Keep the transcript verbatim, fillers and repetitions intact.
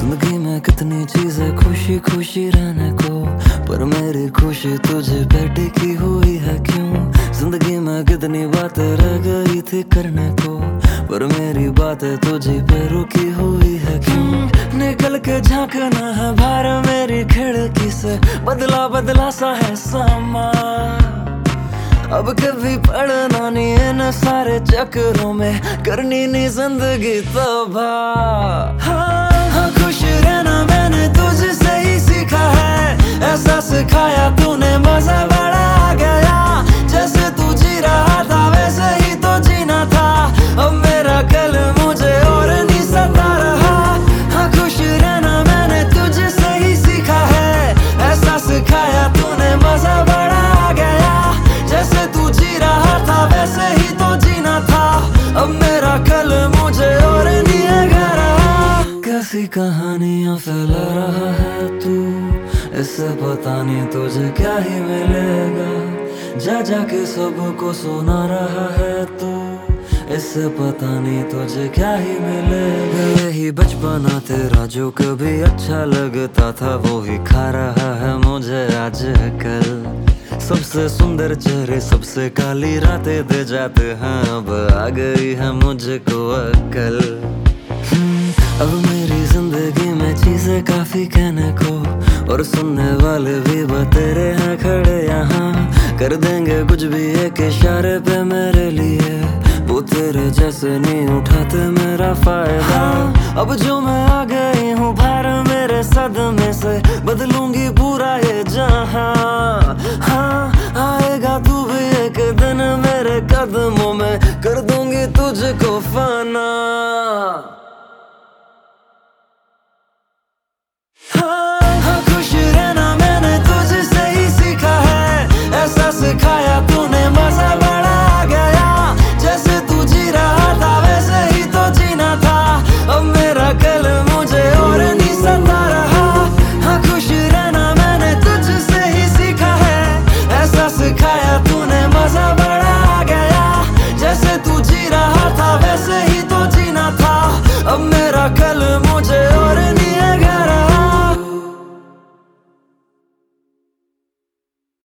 जिंदगी में कितनी चीजें खुशी खुशी रहने को, पर मेरी खुशी तुझे पे टिकी हुई है क्यों। जिंदगी में कितनी बातें रह गई थी करने को, पर मेरी बातें तुझे पे रुकी हुई है क्यों। निकल के झांकना है बाहर मेरी खिड़की से, बदला बदला सा है समा। अब कभी पढ़ना नहीं इन सारे चक्करों में, करनी नहीं जिंदगी तबाह। हाँ, हाँ खुश रहना मैंने तुझसे ही सीखा है, ऐसा सिखाया तूने मजा बड़ा आ गया। जैसे तू जी रहा था वैसे ही तो जीना था, अब मेरा कल मुझे और नहीं सता रहा। हाँ खुश रहना मैंने तुझसे ही सीखा है, ऐसा सिखाया तूने मजा बड़ा आ गया। जैसे तू जी रहा था वैसे ही तो जीना था, अब मेरा कल मुझे और नहीं है रहा। कैसी कहानियां फैला रहा है तू, इससे पता नहीं तुझे क्या ही मिलेगा। जा जाके सबको सुना रहा है तू, इससे पता नहीं तुझे क्या ही मिलेगा। यही बचपना तेरा जो कभी अच्छा लगता था, वो ही खा रहा है मुझे आजकल। सबसे सुंदर चेहरे सबसे काली रातें दे जाते हैं, अब आ गई है मुझको अक्ल। अब मेरी जिंदगी में चीजें काफी कहने को, और सुनने वाले भी बतेरे हैं खड़े यहाँ। कर देंगे कुछ भी एक इशारे पे मेरे लिए, वो तेरे जैसे नहीं उठाते मेरा फायदा। अब जो मैं आ गई हूँ बाहर मेरे सदमे से, बदलूंगी पूरा ये जहां। हाँ आएगा तू भी एक दिन मेरे कदमों में, कर दूंगी तुझको फाना।